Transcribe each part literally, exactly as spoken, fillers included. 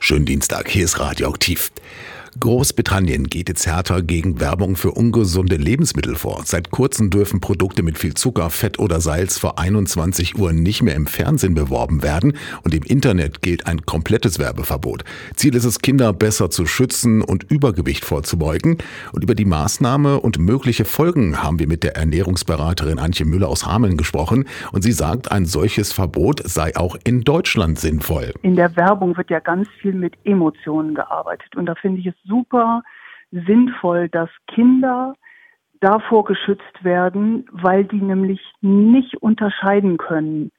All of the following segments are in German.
Schönen Dienstag, hier ist Radioaktiv. Großbritannien geht jetzt härter gegen Werbung für ungesunde Lebensmittel vor. Seit kurzem dürfen Produkte mit viel Zucker, Fett oder Salz vor einundzwanzig Uhr nicht mehr im Fernsehen beworben werden und im Internet gilt ein komplettes Werbeverbot. Ziel ist es, Kinder besser zu schützen und Übergewicht vorzubeugen. Und über die Maßnahme und mögliche Folgen haben wir mit der Ernährungsberaterin Antje Müller aus Hameln gesprochen. Und sie sagt, ein solches Verbot sei auch in Deutschland sinnvoll. In der Werbung wird ja ganz viel mit Emotionen gearbeitet und da finde ich es super sinnvoll, dass Kinder davor geschützt werden, weil die nämlich nicht unterscheiden können,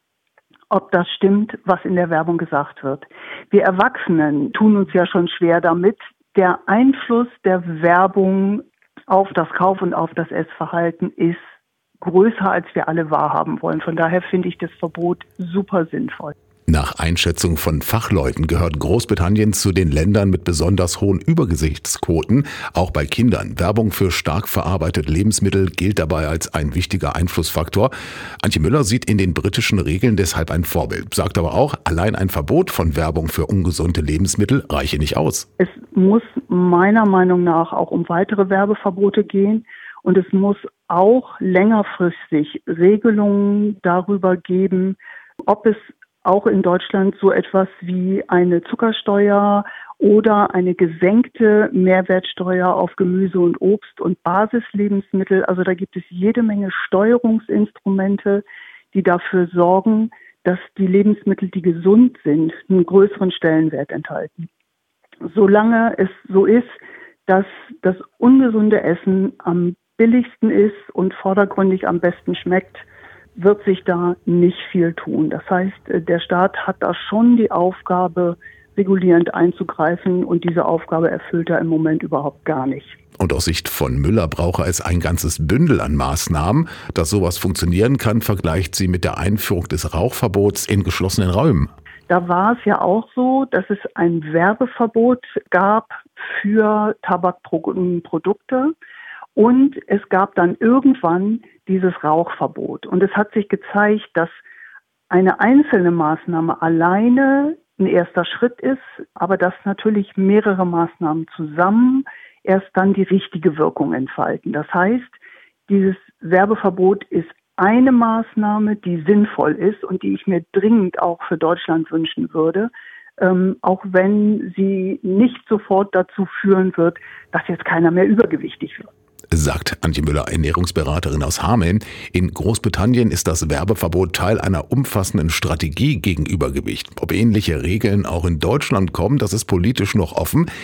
ob das stimmt, was in der Werbung gesagt wird. Wir Erwachsenen tun uns ja schon schwer damit. Der Einfluss der Werbung auf das Kauf- und auf das Essverhalten ist größer, als wir alle wahrhaben wollen. Von daher finde ich das Verbot super sinnvoll. Nach Einschätzung von Fachleuten gehört Großbritannien zu den Ländern mit besonders hohen Übergewichtsquoten, auch bei Kindern. Werbung für stark verarbeitete Lebensmittel gilt dabei als ein wichtiger Einflussfaktor. Antje Müller sieht in den britischen Regeln deshalb ein Vorbild, sagt aber auch, allein ein Verbot von Werbung für ungesunde Lebensmittel reiche nicht aus. Es muss meiner Meinung nach auch um weitere Werbeverbote gehen und es muss auch längerfristig Regelungen darüber geben, ob es auch in Deutschland so etwas wie eine Zuckersteuer oder eine gesenkte Mehrwertsteuer auf Gemüse und Obst und Basislebensmittel. Also da gibt es jede Menge Steuerungsinstrumente, die dafür sorgen, dass die Lebensmittel, die gesund sind, einen größeren Stellenwert enthalten. Solange es so ist, dass das ungesunde Essen am billigsten ist und vordergründig am besten schmeckt, wird sich da nicht viel tun. Das heißt, der Staat hat da schon die Aufgabe, regulierend einzugreifen und diese Aufgabe erfüllt er im Moment überhaupt gar nicht. Und aus Sicht von Müller brauche es ein ganzes Bündel an Maßnahmen. Dass sowas funktionieren kann, vergleicht sie mit der Einführung des Rauchverbots in geschlossenen Räumen. Da war es ja auch so, dass es ein Werbeverbot gab für Tabakprodukte. Und es gab dann irgendwann dieses Rauchverbot. Und es hat sich gezeigt, dass eine einzelne Maßnahme alleine ein erster Schritt ist, aber dass natürlich mehrere Maßnahmen zusammen erst dann die richtige Wirkung entfalten. Das heißt, dieses Werbeverbot ist eine Maßnahme, die sinnvoll ist und die ich mir dringend auch für Deutschland wünschen würde, ähm, auch wenn sie nicht sofort dazu führen wird, dass jetzt keiner mehr übergewichtig wird. Sagt Antje Müller, Ernährungsberaterin aus Hameln. In Großbritannien ist das Werbeverbot Teil einer umfassenden Strategie gegen Übergewicht. Ob ähnliche Regeln auch in Deutschland kommen, das ist politisch noch offen.